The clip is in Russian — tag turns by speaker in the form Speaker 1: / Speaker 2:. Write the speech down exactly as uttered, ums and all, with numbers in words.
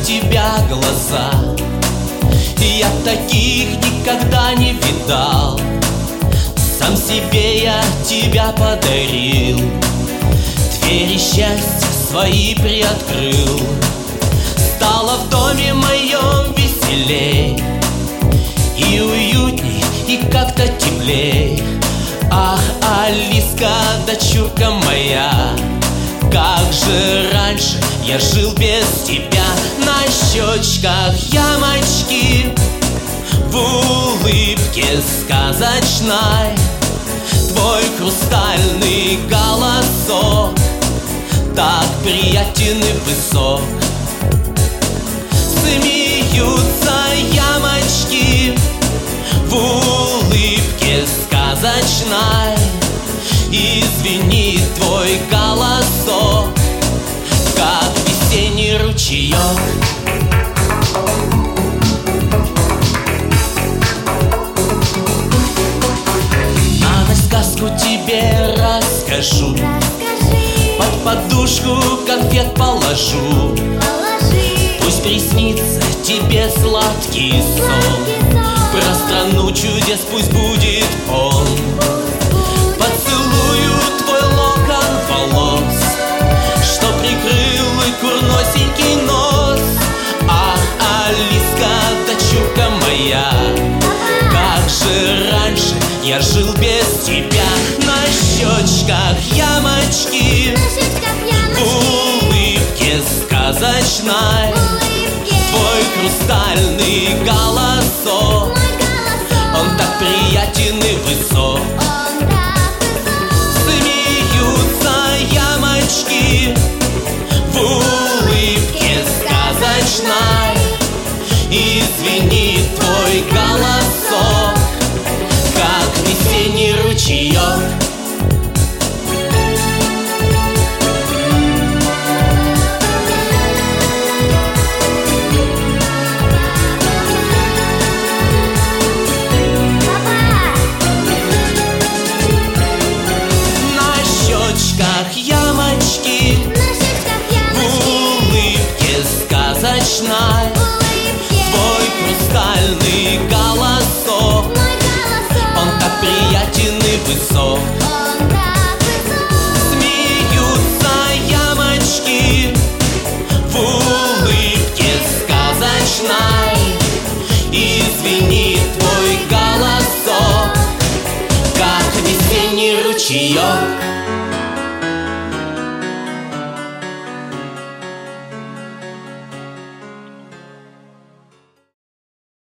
Speaker 1: тебя глаза. Я таких никогда не видал. Сам себе я тебя подарил, двери счастья свои приоткрыл. Стало в доме моем веселей, и уютней, и как-то теплей. Ах, Алиска, дочурка моя, как же раньше я жил без тебя. На щечках ямочки, в улыбке сказочной твой хрустальный голосок так приятен и высок. Смеются ямочки в улыбке сказочной, и звенит твой голосок, как весенний ручеек. На ночь сказку тебе расскажу,
Speaker 2: Расскажи,
Speaker 1: под подушку конфет положу.
Speaker 2: положи,
Speaker 1: Пусть приснится тебе сладкий сон,
Speaker 2: сладкий сон.
Speaker 1: про страну чудес пусть будет он.
Speaker 2: Пусть
Speaker 1: Поцелую твой локон волос, что прикрыл и курносенький нос. Ах, Алиска, дочурка моя, как же раньше я жил без тебя. На щечках ямочки,
Speaker 2: на щечках
Speaker 1: в
Speaker 2: ямочки,
Speaker 1: улыбке сказочной
Speaker 2: в улыбке
Speaker 1: твой хрустальный голосок,
Speaker 2: мой голосок.
Speaker 1: он так приятен и высок.
Speaker 2: Он так высок.
Speaker 1: Смеются ямочки в улыбке сказочной, и звенит твой голосок, как весенний ручеек. На щечках ямочки,
Speaker 2: На щечках
Speaker 1: в
Speaker 2: ямочки,
Speaker 1: улыбке сказочной
Speaker 2: в улыбке
Speaker 1: твой хрустальный голосок,
Speaker 2: мой голосок.
Speaker 1: он так приятен и высок.
Speaker 2: Он так высок.
Speaker 1: Смеются ямочки в улыбке сказочной, и звенит твой голосок, как весенний ручеек.